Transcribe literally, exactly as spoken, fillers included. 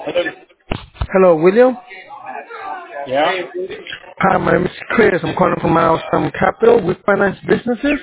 Hello. Hello, William. Yeah. Hi, my name is Chris. I'm calling from Milestone Capital. We finance businesses.